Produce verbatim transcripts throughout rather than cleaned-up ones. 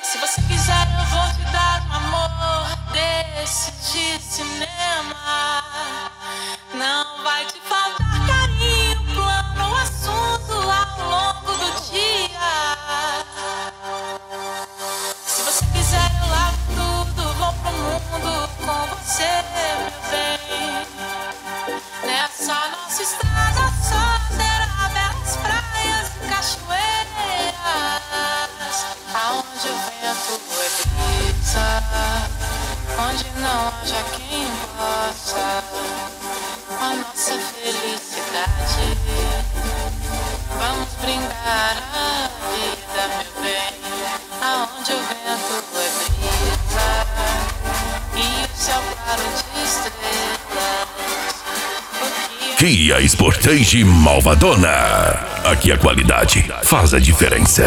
Se você quiser eu vou te dar um amor desse de cinema. Não vai te faltar carinho, plano, assunto ao longo do dia. Se você quiser eu lavo tudo, vou pro mundo com você, meu bem. Nessa nossa estrada só terá belas praias e cachoeiras, aonde o vento é brisa, onde não haja quem possa a nossa felicidade. Vamos brindar a vida, meu bem, aonde o vento é brisa e o céu claro de estrelas. Kia Sportage Malvadona. Aqui a qualidade faz a diferença.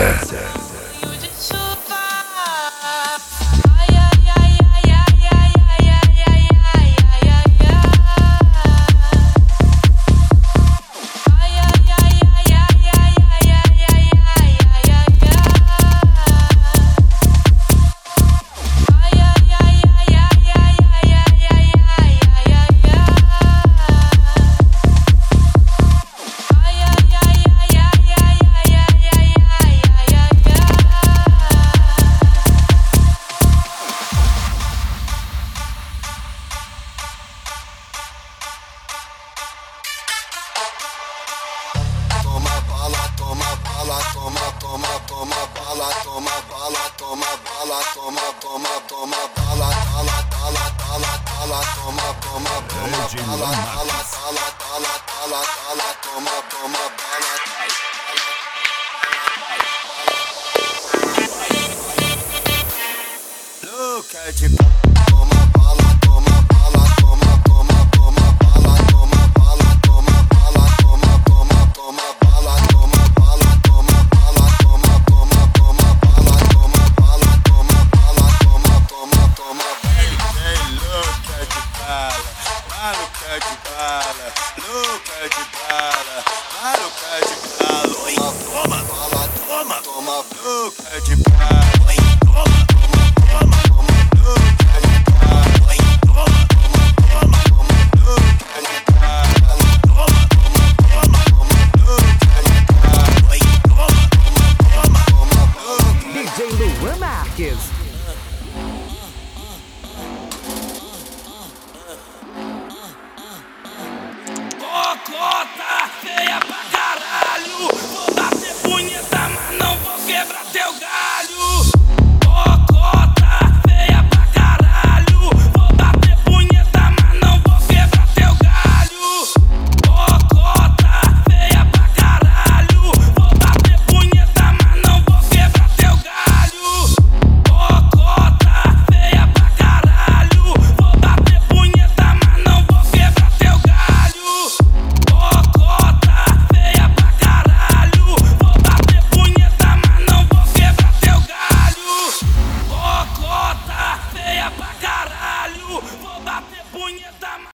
Cota, feia pra caralho. Vou bater punheta, mas não vou quebrar teu